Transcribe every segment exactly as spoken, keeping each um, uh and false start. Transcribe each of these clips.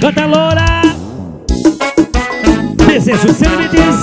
Bota loura. Desejo sem limites.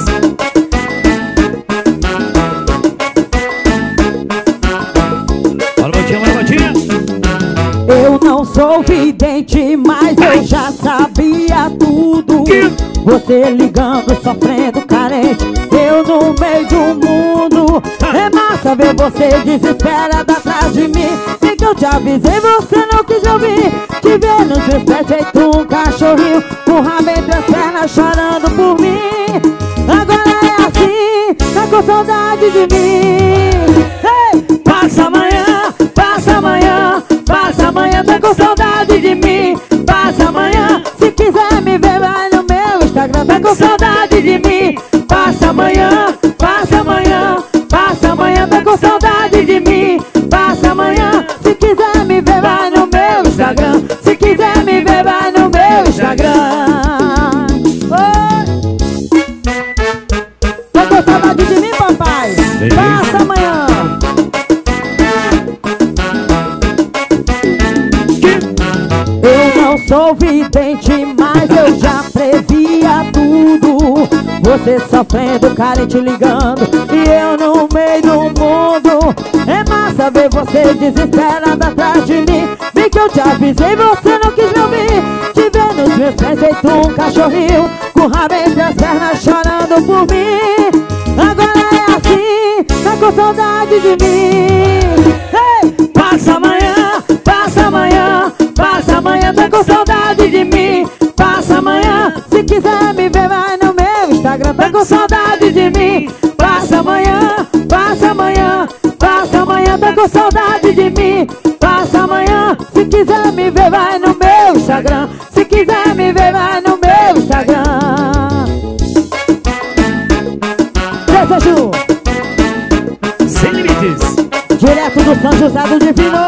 Bora, botinha, bora, botinha. Eu não sou vidente, mas eu já sabia tudo. Você ligando, sofrendo, carente, eu no meio do mundo. É massa ver você desesperada atrás de mim. E que eu te avisei, você não quis ouvir. Te ver nos meus pés feito um cachorrinho, com o rabo entre as pernas chorando por mim. Agora é assim, tá com saudade de mim. Hey! Passa amanhã, passa amanhã, passa amanhã, tá com saudade de mim. Passa amanhã, se quiser me ver, vai no meu Instagram. Tá com saudade de mim. Passa amanhã, passa amanhã, passa amanhã, tá com saudade de mim. Passa amanhã, se quiser me ver, vai no meu Instagram. Se quiser me ver, vai no meu Instagram. Oi. Tá com saudade de mim, papai? Passa amanhã. Eu não sou vidente, mas eu já previa tudo. Você sofrendo, carente ligando, e eu no meio do mundo. É massa ver você desesperada atrás de mim. Bem que eu te avisei, você não quis me ouvir. Te ver nos meus pés feito um cachorrinho, com o rabo entre as pernas chorando por mim. Agora é assim, tá com saudade de mim. Hey! Passa amanhã, passa amanhã, passa amanhã, tá com saudade de mim. Passa amanhã, se quiser me ver, vai no meu Instagram. Tá com saudade de mim. Passa amanhã, passa amanhã, passa amanhã, tá com saudade de mim. Passa amanhã, se quiser me ver, vai no meu Instagram. Se quiser me ver, vai no meu Instagram. Desejo sem limites. direto do São José do Divino.